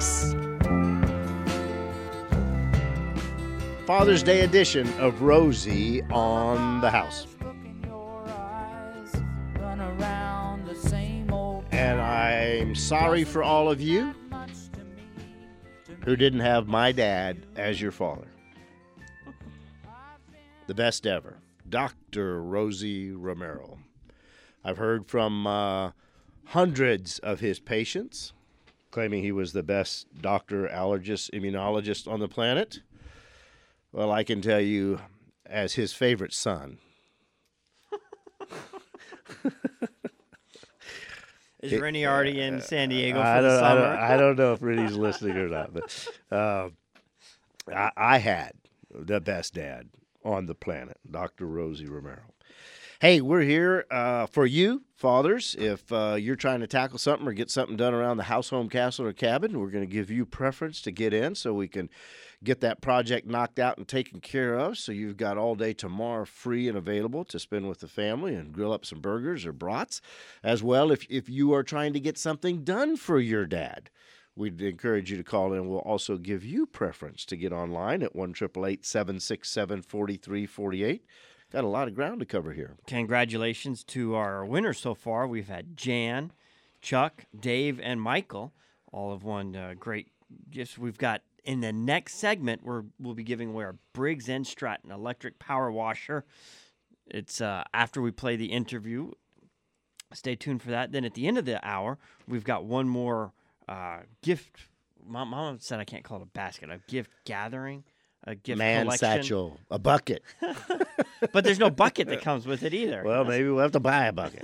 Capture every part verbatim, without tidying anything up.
Peace. Father's Day edition of Rosie on the House. And I'm sorry for all of you who didn't have my dad as your father. The best ever, Doctor Rosie Romero. I've heard from uh, hundreds of his patients claiming he was the best doctor, allergist, immunologist on the planet. Well, I can tell you, as his favorite son. Is Rennie already in San Diego for I the don't, summer? I don't, I don't know if Rennie's listening or not, but uh, I, I had the best dad on the planet, Doctor Rosie Romero. Hey, we're here uh, for you, fathers. If uh, you're trying to tackle something or get something done around the house, home, castle, or cabin, we're going to give you preference to get in so we can get that project knocked out and taken care of. So you've got all day tomorrow free and available to spend with the family and grill up some burgers or brats. As well, if, if you are trying to get something done for your dad, we'd encourage you to call in. We'll also give you preference to get online at one eight eight eight, seven six seven, four three four eight. Got a lot of ground to cover here. Congratulations to our winners so far. We've had Jan, Chuck, Dave, and Michael. All have won uh, great gifts. We've got, in the next segment, we're, we'll be giving away our Briggs and Stratton electric power washer. It's uh, after we play the interview. Stay tuned for that. Then at the end of the hour, we've got one more uh, gift. Mom, Mom said I can't call it a basket, a gift gathering. A gift Man collection. satchel, a bucket. But there's no bucket that comes with it either. Well, maybe we'll have to buy a bucket.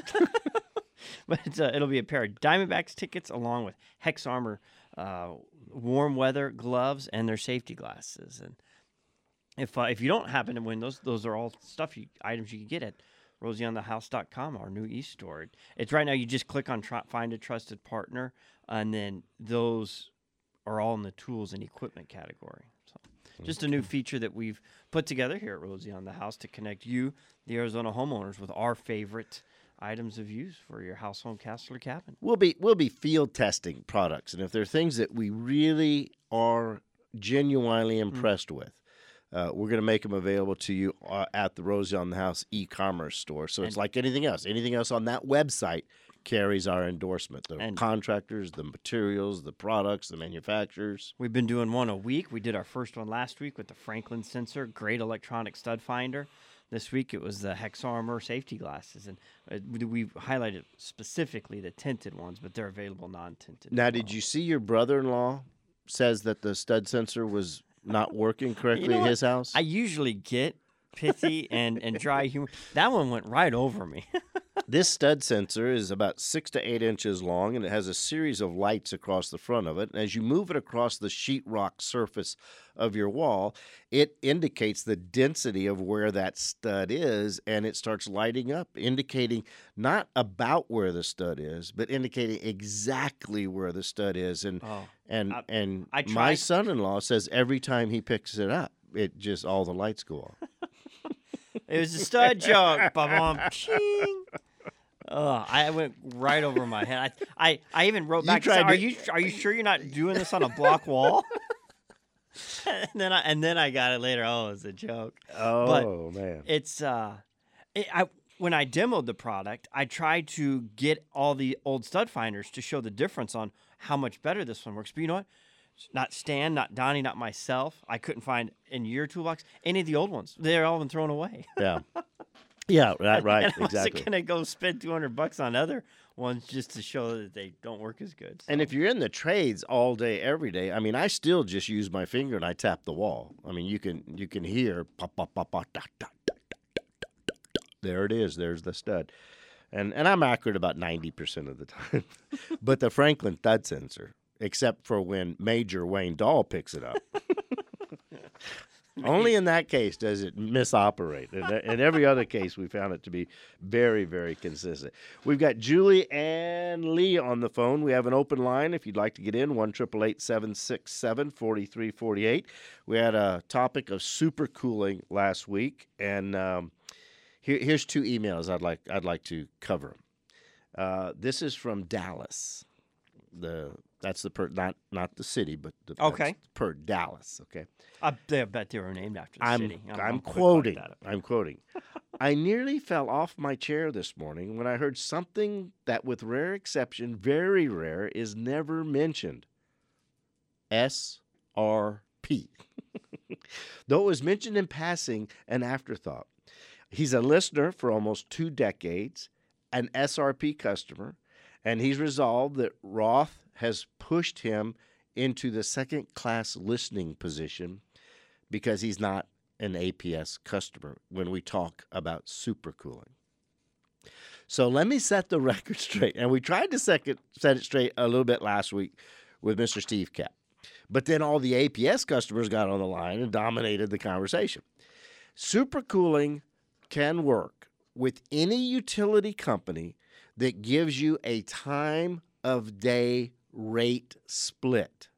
But it's, uh, it'll be a pair of Diamondbacks tickets along with Hex Armor, uh, warm weather gloves, and their safety glasses. And if uh, if you don't happen to win those, those are all stuff you, items you can get at rosie on the house dot com, our new e-store. It's right now. You just click on try, Find a Trusted Partner, and then those are all in the tools and equipment category. Just a new feature that we've put together here at Rosie on the House to connect you, the Arizona homeowners, with our favorite items of use for your house, home, castle, or cabin. We'll be we'll be field testing products, and if there are things that we really are genuinely impressed mm-hmm. with, uh, we're going to make them available to you uh, at the Rosie on the House e-commerce store. So and it's like anything else. Anything else on that website carries our endorsement. The and contractors, the materials, the products, the manufacturers. We've been doing one a week. We did our first one last week with the Franklin sensor, great electronic stud finder. This week it was the Hex Armor safety glasses, and uh, we've highlighted specifically the tinted ones, but they're available non-tinted. Now, well. Did you see your brother-in-law says that the stud sensor was not working correctly you know at what? his house? I usually get pithy and, and dry humor. That one went right over me. This stud sensor is about six to eight inches long, and it has a series of lights across the front of it. And as you move it across the sheetrock surface of your wall, it indicates the density of where that stud is, and it starts lighting up, indicating not about where the stud is, but indicating exactly where the stud is. And oh, and I, and I my son-in-law says every time he picks it up, it just all the lights go off. It was a stud joke. Ba-bum, ching. Oh, I went right over my head. I, I, I even wrote back. You Said, tried are to- you are you sure you're not doing this on a block wall? and then I and then I got it later. Oh, it's a joke. Oh but man, it's uh, it, I when I demoed the product, I tried to get all the old stud finders to show the difference on how much better this one works. But you know what? Not Stan, not Donnie, not myself. I couldn't find in your toolbox any of the old ones. They're all been thrown away. yeah. Yeah, right, right, and I exactly. wasn't gonna go spend two hundred bucks on other ones just to show that they don't work as good. So. And if you're in the trades all day, every day, I mean, I still just use my finger and I tap the wall. I mean, you can you can hear pop, pop, pop, pop, da, da, da, da, da, da, da. There it is. There's the stud, and and I'm accurate about ninety percent of the time. But the Franklin stud sensor, except for when Major Wayne Dahl picks it up. Only in that case does it misoperate. In, in every other case, we found it to be very, very consistent. We've got Julie and Lee on the phone. We have an open line if you'd like to get in, one eight eight eight, seven six seven, four three four eight. We had a topic of super cooling last week, and um, here, here's two emails I'd like I'd like to cover. Uh, this is from Dallas. The That's the per not not the city, but the Okay. that's per Dallas. Okay. I they- I bet they were named after the I'm city. I'm, quick like quoting. that. I'm quoting. I nearly fell off my chair this morning when I heard something that, with rare exception, very rare, is never mentioned. S R P. Though it was mentioned in passing, an afterthought. He's a listener for almost two decades, an S R P customer, and he's resolved that Roth has pushed him into the second-class listening position because he's not an A P S customer when we talk about supercooling. So let me set the record straight. And we tried to set it, set it straight a little bit last week with Mister Steve Kapp. But then all the A P S customers got on the line and dominated the conversation. Supercooling can work with any utility company that gives you a time of day rate split.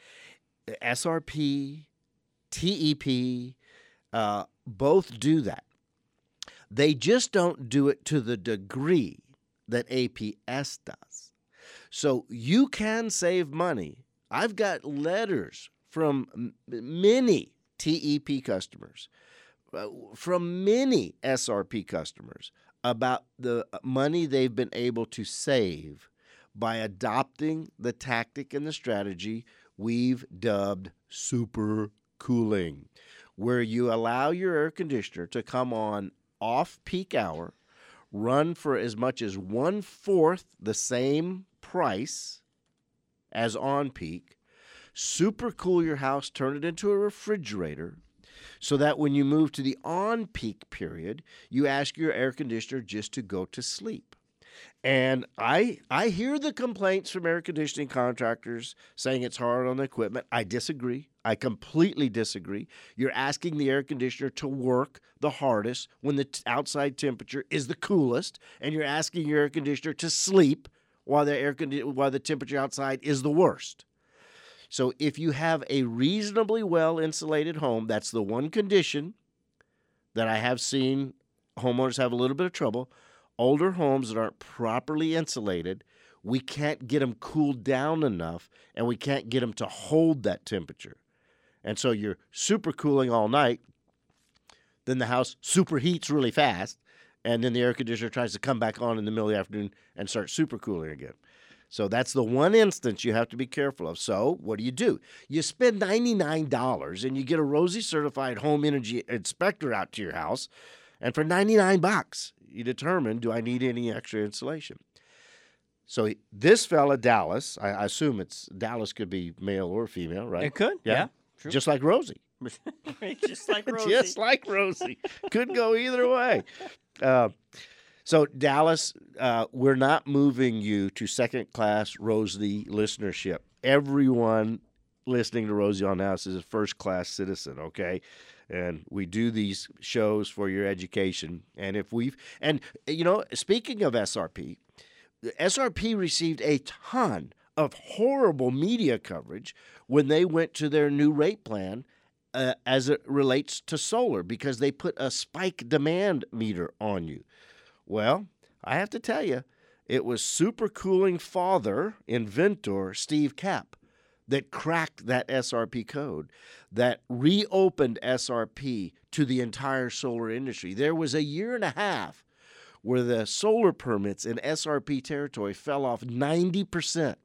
S R P, T E P, uh, both do that. They just don't do it to the degree that A P S does. So you can save money. I've got letters from m- many T E P customers, uh, from many S R P customers about the money they've been able to save by adopting the tactic and the strategy we've dubbed super cooling, where you allow your air conditioner to come on off peak hour, run for as much as one-fourth the same price as on peak, super cool your house, turn it into a refrigerator, so that when you move to the on-peak period, you ask your air conditioner just to go to sleep. And I I hear the complaints from air conditioning contractors saying it's hard on the equipment. I disagree. I completely disagree. You're asking the air conditioner to work the hardest when the t- outside temperature is the coolest, and you're asking your air conditioner to sleep while the air condi- while the temperature outside is the worst. So if you have a reasonably well-insulated home, that's the one condition that I have seen homeowners have a little bit of trouble. Older homes that aren't properly insulated, we can't get them cooled down enough, and we can't get them to hold that temperature. And so you're super cooling all night, then the house superheats really fast, and then the air conditioner tries to come back on in the middle of the afternoon and start super cooling again. So that's the one instance you have to be careful of. So what do you do? You spend ninety-nine dollars and you get a Rosie certified home energy inspector out to your house, and for ninety-nine bucks, you determine, do I need any extra insulation? So this fella, Dallas, I, I assume it's Dallas could be male or female, right? It could, Yeah. yeah. True. Just like Rosie. Just like Rosie. Just like Rosie. Could go either way. Uh, so, Dallas, uh, we're not moving you to second-class Rosie listenership. Everyone listening to Rosie on House is a first-class citizen, okay? And we do these shows for your education. And if we've – and, you know, speaking of S R P, S R P received a ton of horrible media coverage when they went to their new rate plan uh, as it relates to solar, because they put a spike demand meter on you. Well, I have to tell you, it was supercooling father, inventor, Steve Kapp, that cracked that S R P code, that reopened S R P to the entire solar industry. There was a year and a half where the solar permits in S R P territory fell off ninety percent.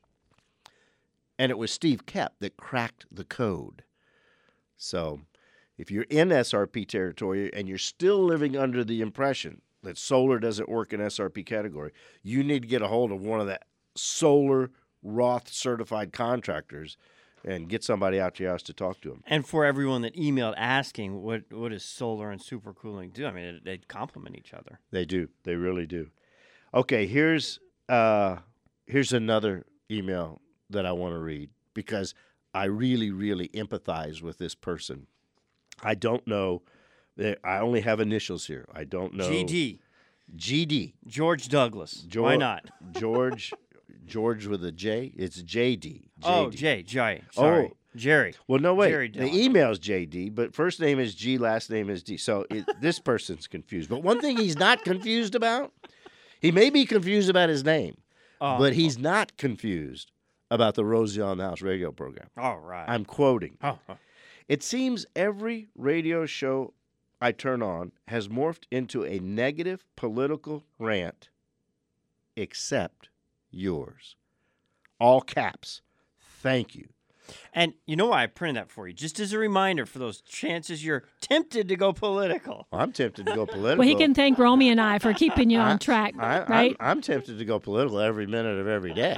And it was Steve Kapp that cracked the code. So if you're in S R P territory and you're still living under the impression that solar doesn't work in S R P category, you need to get a hold of one of the solar Roth certified contractors and get somebody out to your house to talk to them. And for everyone that emailed asking, what what does solar and supercooling do? I mean, it, they complement each other. They do. They really do. Okay, here's uh, here's another email that I want to read because I really, really empathize with this person. I don't know. I only have initials here. I don't know. G D. G D. George Douglas. George, Why not? George. George with a J. It's J D. J D. Oh, J. J. Sorry. Oh. Jerry. Well, no, wait. Jerry the Dillon. email's J D, but first name is G, last name is D. So it, this person's confused. But one thing he's not confused about, he may be confused about his name, Oh, but he's not confused about the Rosie on the House radio program. All right. I'm quoting. Oh, oh. It seems every radio show I turn on has morphed into a negative political rant, except yours. All caps. Thank you. And you know why I printed that for you? Just as a reminder for those chances you're tempted to go political. I'm tempted to go political. Well, he can thank Romy and I for keeping you I- on track, I, right? I'm, I'm tempted to go political every minute of every day.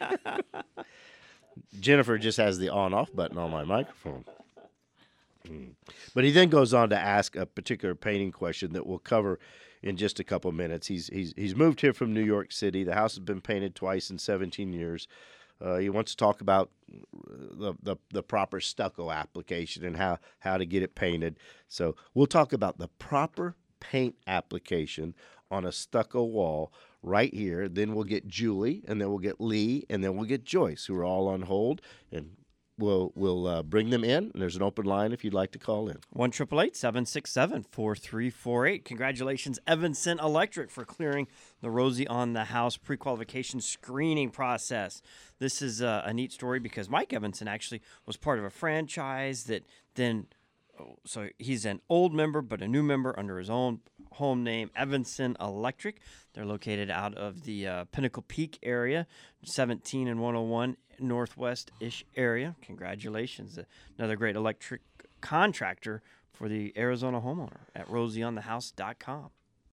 Jennifer just has the on-off button on my microphone. Hmm. But he then goes on to ask a particular painting question that we'll cover in just a couple minutes. He's he's he's moved here from New York City. The house has been painted twice in seventeen years. Uh, he wants to talk about the, the the proper stucco application and how how to get it painted. So we'll talk about the proper paint application on a stucco wall right here. Then we'll get Julie, and then we'll get Lee, and then we'll get Joyce, who are all on hold, and we'll we'll uh, bring them in. And there's an open line if you'd like to call in. one eight eight eight, seven six seven, four three four eight. Congratulations, Evanston Electric, for clearing the Rosie on the House pre-qualification screening process. This is uh, a neat story because Mike Evanson actually was part of a franchise that then, so he's an old member but a new member under his own home name, Evanston Electric. They're located out of the uh, Pinnacle Peak area, seventeen and one oh one Northwest-ish area. Congratulations. Another great electric contractor for the Arizona homeowner at rosie on the house dot com.